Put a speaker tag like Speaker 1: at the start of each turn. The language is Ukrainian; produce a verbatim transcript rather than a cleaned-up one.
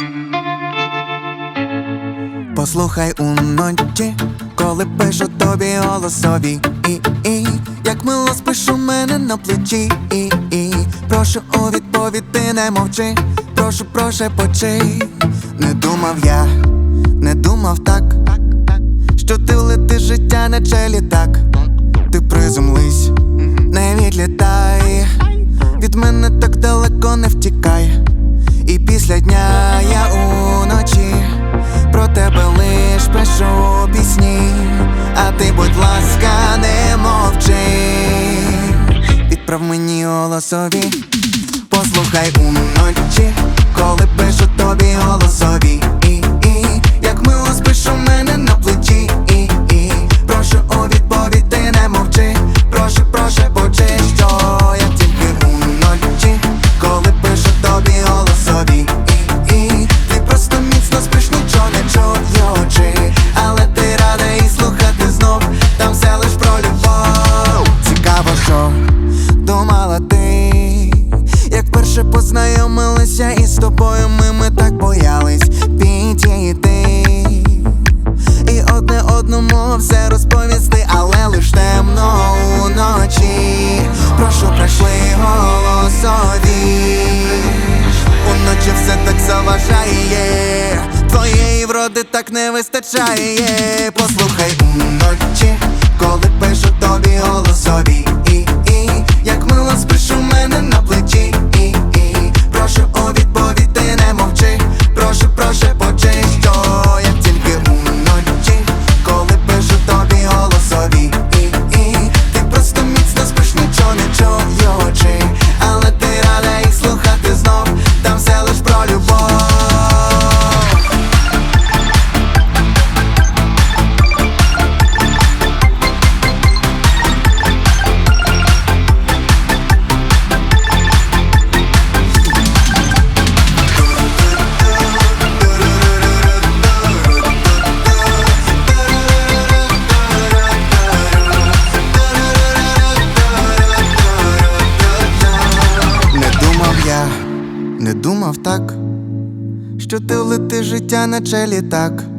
Speaker 1: Послухай уночі, коли пишу тобі голосові і, і як мило спиш у мене на плечі і, і прошу у відповідь, ти не мовчи, прошу, прошепочи. Не думав я, не думав так, що ти влетиш життя, наче літак. Ти приземлись, не відлітай, від мене так далеко не втікай. І після дня я уночі про тебе лиш пишу пісні, а ти, будь ласка, не мовчи. Відправ мені голосові. Послухай уночі, коли пишу тобі голосові і, і як мило спиш у мене на плечі і, і прошу у відповідь, ти не мовчи, прошу, прошепочи, що я тільки уночі, коли пишу тобі голосові і, і ти просто міцно спиш, нічого не чуючи, але ти рада і слухати знов, там все лиш про любов. Цікаво, що думала ти, як вперше познайомилася із тобою, ми, ми так боялись підійти і одне одному все розповісти, але лиш темно уночі. Прошу, прийшли голосові. Уночі все так заважає, твоєї вроди так не вистачає. Послухай уночі, коли пишу тобі голосові і, і як мило спиш у мене на плечі і, і прошу у відповідь, ти не мовчи, прошу, прошепочи, що я тільки уночі, коли пишу тобі голосові і, і ти просто міцно спиш, нічого не чуючи, але ти рада їх слухати знов, там все лиш про любов. Не думав так, що ти влетиш життя, наче літак.